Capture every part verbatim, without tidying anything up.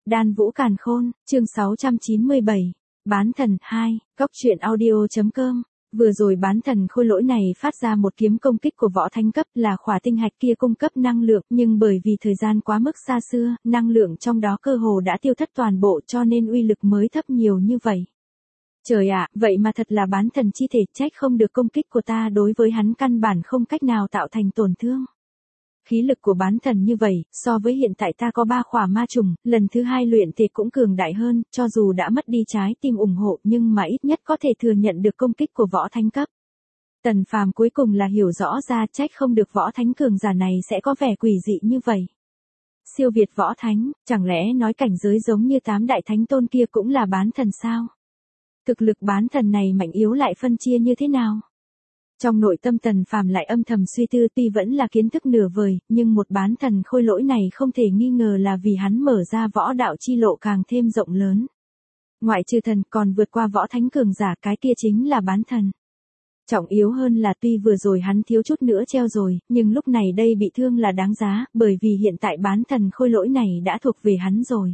Đan Vũ Càn Khôn, chương sáu trăm chín mươi bảy, Bán Thần hai, Góc truyện audio.com. Vừa rồi bán thần khôi lỗi này phát ra một kiếm công kích của võ thánh cấp là khỏa tinh hạch kia cung cấp năng lượng, nhưng bởi vì thời gian quá mức xa xưa, năng lượng trong đó cơ hồ đã tiêu thất toàn bộ cho nên uy lực mới thấp nhiều như vậy. Trời ạ, vậy mà thật là bán thần chi thể, trách không được công kích của ta đối với hắn căn bản không cách nào tạo thành tổn thương. Khí lực của bán thần như vậy, so với hiện tại ta có ba khỏa ma trùng, lần thứ hai luyện thì cũng cường đại hơn, cho dù đã mất đi trái tim ủng hộ nhưng mà ít nhất có thể thừa nhận được công kích của võ thánh cấp. Tần Phàm cuối cùng là hiểu rõ ra trách không được võ thánh cường giả này sẽ có vẻ quỷ dị như vậy. Siêu việt võ thánh, chẳng lẽ nói cảnh giới giống như tám đại thánh tôn kia cũng là bán thần sao? Thực lực bán thần này mạnh yếu lại phân chia như thế nào? Trong nội tâm Tần Phàm lại âm thầm suy tư, tuy vẫn là kiến thức nửa vời, nhưng một bán thần khôi lỗi này không thể nghi ngờ là vì hắn mở ra võ đạo chi lộ càng thêm rộng lớn. Ngoại trừ thần còn vượt qua võ thánh cường giả, cái kia chính là bán thần. Trọng yếu hơn là tuy vừa rồi hắn thiếu chút nữa treo rồi, nhưng lúc này đây bị thương là đáng giá, bởi vì hiện tại bán thần khôi lỗi này đã thuộc về hắn rồi.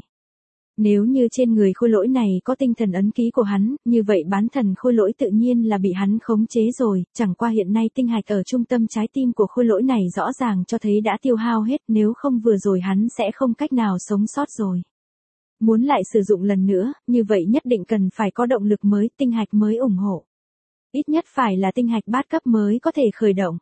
Nếu như trên người khôi lỗi này có tinh thần ấn ký của hắn, như vậy bán thần khôi lỗi tự nhiên là bị hắn khống chế rồi, chẳng qua hiện nay tinh hạch ở trung tâm trái tim của khôi lỗi này rõ ràng cho thấy đã tiêu hao hết, nếu không vừa rồi hắn sẽ không cách nào sống sót rồi. Muốn lại sử dụng lần nữa, như vậy nhất định cần phải có động lực mới, tinh hạch mới ủng hộ. Ít nhất phải là tinh hạch bát cấp mới có thể khởi động.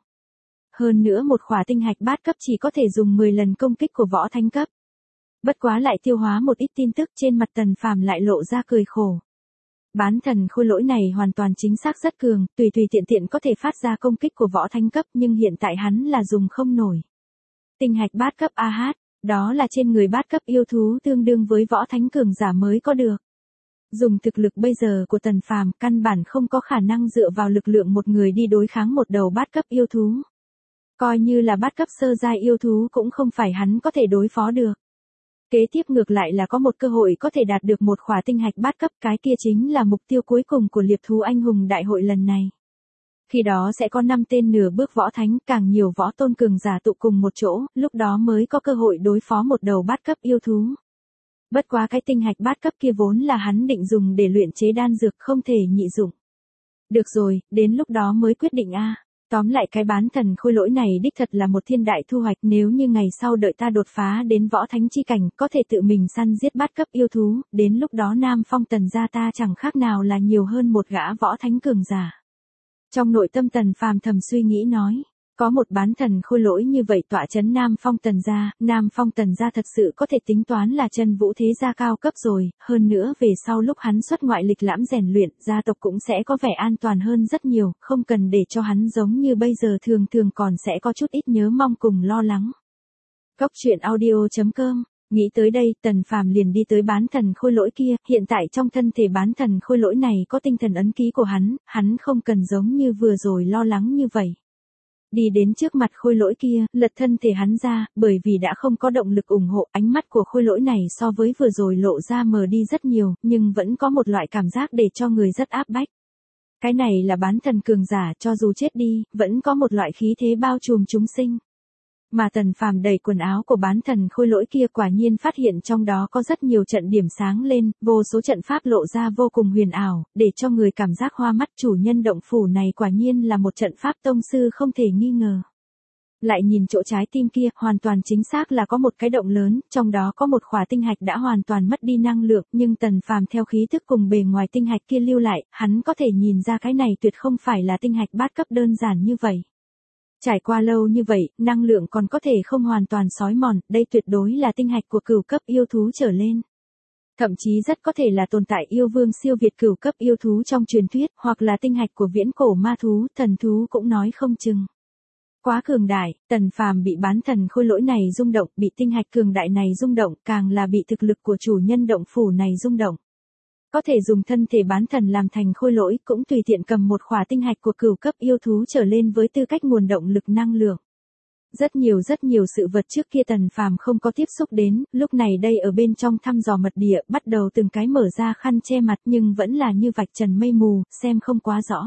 Hơn nữa một khỏa tinh hạch bát cấp chỉ có thể dùng mười lần công kích của võ thánh cấp. Bất quá lại tiêu hóa một ít tin tức, trên mặt Tần Phàm lại lộ ra cười khổ. Bán thần khôi lỗi này hoàn toàn chính xác rất cường, tùy tùy tiện tiện có thể phát ra công kích của võ thánh cấp, nhưng hiện tại hắn là dùng không nổi. Tinh hạch bát cấp a hát, đó là trên người bát cấp yêu thú tương đương với võ thánh cường giả mới có được. Dùng thực lực bây giờ của Tần Phàm, căn bản không có khả năng dựa vào lực lượng một người đi đối kháng một đầu bát cấp yêu thú. Coi như là bát cấp sơ giai yêu thú cũng không phải hắn có thể đối phó được. Kế tiếp ngược lại là có một cơ hội có thể đạt được một khỏa tinh hạch bát cấp, cái kia chính là mục tiêu cuối cùng của liệp thú anh hùng đại hội lần này. Khi đó sẽ có năm tên nửa bước võ thánh, càng nhiều võ tôn cường giả tụ cùng một chỗ, lúc đó mới có cơ hội đối phó một đầu bát cấp yêu thú. Bất quá cái tinh hạch bát cấp kia vốn là hắn định dùng để luyện chế đan dược, không thể nhị dụng. Được rồi, đến lúc đó mới quyết định a. Tóm lại cái bán thần khôi lỗi này đích thật là một thiên đại thu hoạch, nếu như ngày sau đợi ta đột phá đến võ thánh chi cảnh, có thể tự mình săn giết bát cấp yêu thú, đến lúc đó Nam Phong Tần gia ta chẳng khác nào là nhiều hơn một gã võ thánh cường giả. Trong nội tâm Tần Phàm thầm suy nghĩ nói, có một bán thần khôi lỗi như vậy tọa chấn Nam Phong Tần gia, Nam Phong Tần gia thật sự có thể tính toán là chân vũ thế gia cao cấp rồi, hơn nữa về sau lúc hắn xuất ngoại lịch lãm rèn luyện, gia tộc cũng sẽ có vẻ an toàn hơn rất nhiều, không cần để cho hắn giống như bây giờ thường thường còn sẽ có chút ít nhớ mong cùng lo lắng. Góc truyện audio.com. Nghĩ tới đây, Tần Phàm liền đi tới bán thần khôi lỗi kia, hiện tại trong thân thể bán thần khôi lỗi này có tinh thần ấn ký của hắn, hắn không cần giống như vừa rồi lo lắng như vậy. Đi đến trước mặt khôi lỗi kia, lật thân thể hắn ra, bởi vì đã không có động lực ủng hộ, ánh mắt của khôi lỗi này so với vừa rồi lộ ra mờ đi rất nhiều, nhưng vẫn có một loại cảm giác để cho người rất áp bách. Cái này là bán thần cường giả, cho dù chết đi, vẫn có một loại khí thế bao trùm chúng sinh. Mà Tần Phàm đẩy quần áo của bán thần khôi lỗi kia, quả nhiên phát hiện trong đó có rất nhiều trận điểm sáng lên, vô số trận pháp lộ ra vô cùng huyền ảo, để cho người cảm giác hoa mắt. Chủ nhân động phủ này quả nhiên là một trận pháp tông sư không thể nghi ngờ. Lại nhìn chỗ trái tim kia, hoàn toàn chính xác là có một cái động lớn, trong đó có một khỏa tinh hạch đã hoàn toàn mất đi năng lượng, nhưng Tần Phàm theo khí thức cùng bề ngoài tinh hạch kia lưu lại, hắn có thể nhìn ra cái này tuyệt không phải là tinh hạch bát cấp đơn giản như vậy. Trải qua lâu như vậy, năng lượng còn có thể không hoàn toàn xói mòn, đây tuyệt đối là tinh hạch của cửu cấp yêu thú trở lên. Thậm chí rất có thể là tồn tại yêu vương siêu việt cửu cấp yêu thú trong truyền thuyết, hoặc là tinh hạch của viễn cổ ma thú, thần thú cũng nói không chừng. Quá cường đại, Tần Phàm bị bán thần khôi lỗi này rung động, bị tinh hạch cường đại này rung động, càng là bị thực lực của chủ nhân động phủ này rung động. Có thể dùng thân thể bán thần làm thành khôi lỗi, cũng tùy tiện cầm một khỏa tinh hạch của cửu cấp yêu thú trở lên với tư cách nguồn động lực năng lượng. Rất nhiều rất nhiều sự vật trước kia Tần Phàm không có tiếp xúc đến, lúc này đây ở bên trong thăm dò mật địa, bắt đầu từng cái mở ra khăn che mặt, nhưng vẫn là như vạch trần mây mù, xem không quá rõ.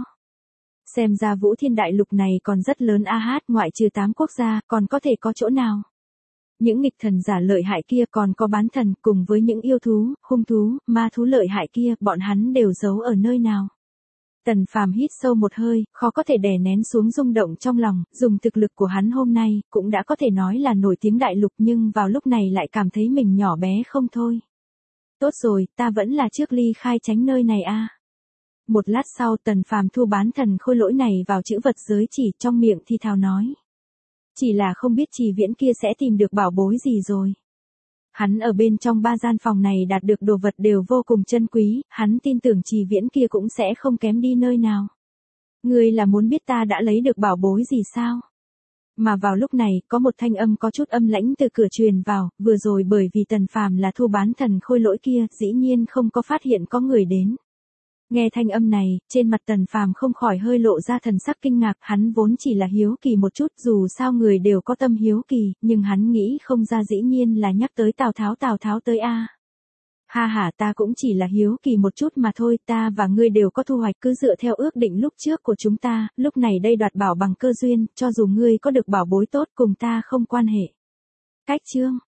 Xem ra Vũ Thiên đại lục này còn rất lớn a hát, ngoại trừ tám quốc gia, còn có thể có chỗ nào. Những nghịch thần giả lợi hại kia còn có bán thần cùng với những yêu thú, hung thú, ma thú lợi hại kia, bọn hắn đều giấu ở nơi nào? Tần Phàm hít sâu một hơi, khó có thể đè nén xuống rung động trong lòng, dùng thực lực của hắn hôm nay, cũng đã có thể nói là nổi tiếng đại lục nhưng vào lúc này lại cảm thấy mình nhỏ bé không thôi. Tốt rồi, ta vẫn là trước ly khai tránh nơi này a. Một lát sau Tần Phàm thu bán thần khôi lỗi này vào chữ vật giới chỉ, trong miệng thi thào nói. Chỉ là không biết Trì Viễn kia sẽ tìm được bảo bối gì rồi. Hắn ở bên trong ba gian phòng này đạt được đồ vật đều vô cùng chân quý, hắn tin tưởng Trì Viễn kia cũng sẽ không kém đi nơi nào. Ngươi là muốn biết ta đã lấy được bảo bối gì sao? Mà vào lúc này, có một thanh âm có chút âm lãnh từ cửa truyền vào, vừa rồi bởi vì Tần Phàm là thu bán thần khôi lỗi kia, dĩ nhiên không có phát hiện có người đến. Nghe thanh âm này, trên mặt Tần Phàm không khỏi hơi lộ ra thần sắc kinh ngạc, hắn vốn chỉ là hiếu kỳ một chút, dù sao người đều có tâm hiếu kỳ, nhưng hắn nghĩ không ra dĩ nhiên là nhắc tới Tào Tháo Tào Tháo tới a. Ha ha, ta cũng chỉ là hiếu kỳ một chút mà thôi, ta và ngươi đều có thu hoạch, cứ dựa theo ước định lúc trước của chúng ta, lúc này đây đoạt bảo bằng cơ duyên, cho dù ngươi có được bảo bối tốt cùng ta không quan hệ. Cách chương